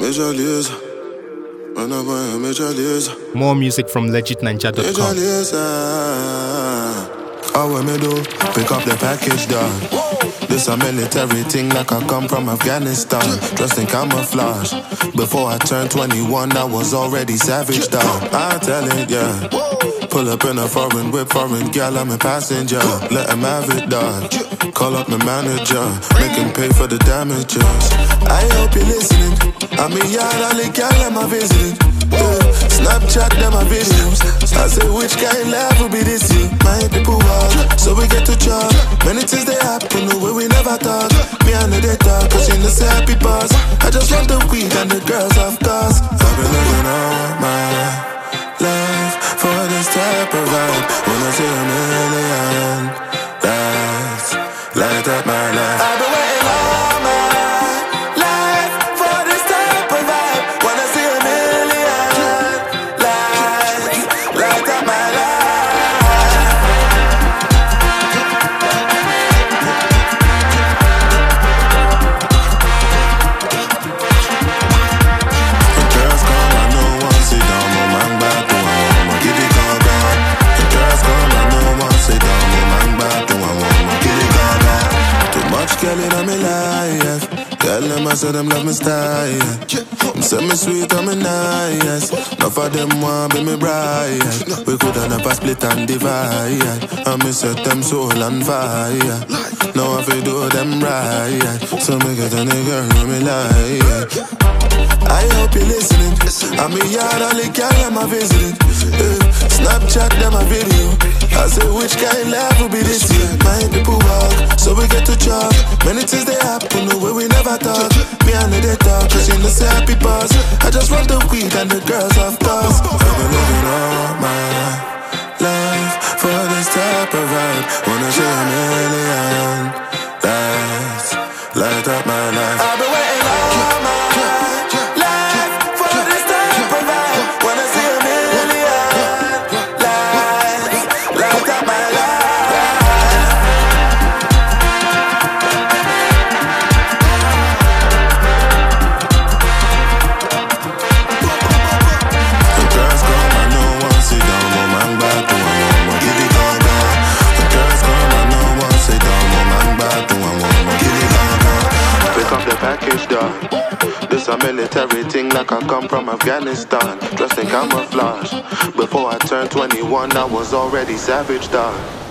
Major Lazer. When I buy a Major Lazer. More music from legitninja.com. Major Lazer. How we me do? Pick up the package, dog. This a military thing like I come from Afghanistan. Dressed in camouflage. Before I turned 21, I was already savage, dog. I tell it, yeah. Pull up in a foreign whip, foreign gal, I'm a passenger. Let him have it, dog. Call up my manager, make him pay for the damages. I hope you're listening. I'm a yard, all the gal, I'm a visiting. Snapchat, them my videos. I say, which kind life will be this year? My people walk, so we get to chop. Many things they happen, the way we never talk. Me and they talk, cause you know say happy pass. I just want the weed and the girls, of course. I've been living all my life for this type of vibe. When I say a million lights, light up my life. I've been waiting all my life for this type of vibe. When I see a million lights, light up my life. The girls come, I know one sit down, no man back to one, give it gone. The girls come, I know one sit down, no man back to one, give it gone. Too much girl in my life. Tell them I said them love me style. Them say me sweet and me nice. Enough of them want be me bride. We coulda never split and divide. And me set them soul on fire. Now I feel do them right. So me get a nigga who me like. I hope you're listening. I'm a yard, all the gal, I'm a visiting. Snapchat, them a video. I say, which kind life will be this year? My people walk, so we get to chop. Many things they happen, the way we never talk. Me and they talk, cause you know say happy pass. I just want the weed and the girls, of course. I've been living all my life for this type of vibe. Wanna see a million lights, light up my life. I've been waiting all my life for this type of vibe. Wanna see a million lights, light up my life. The girls come, I know one sit down, no man back to one, give it gone. The girls come, I know one sit down, no man back to one, give it gone. Pick up the package, dog. This a military thing like I come from Afghanistan. Dressed in camouflage. Before I turned 21, I was already savage, dog.